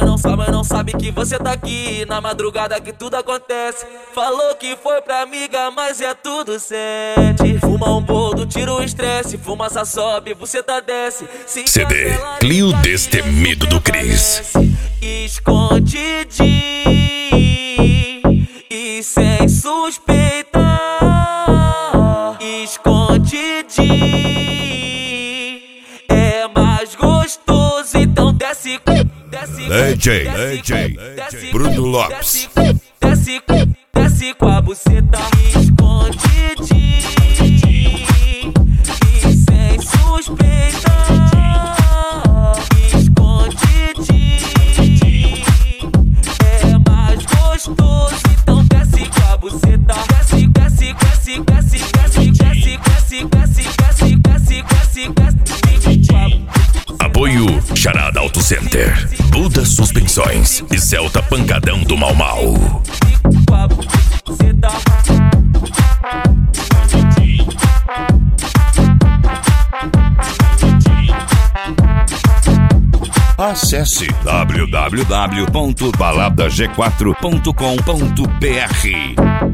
não sabe que você tá aqui. Na madrugada que tudo acontece. Falou que foi pra amiga, mas é tudo sete. Fuma um boldo, tira o estresse. Fumaça sobe, você tá desce. CD Clio Destemido do Cris. Escondidinho e sem suspeitar. Escondidinho é mais gostoso, então desce, desce, DJ Bruno Lopes. Desce com a buceta. Escondidinho e sem suspeitar. Escondidinho é mais gostoso, então desce com a buceta. Desce, desce, desce, desce, desce, desce, desce, desce, desce, desce, desce, desce. Apoio Charada Auto Center, Buda Suspensões e Celta Pancadão do Mau Mau. Acesse www.baladag4.com.br.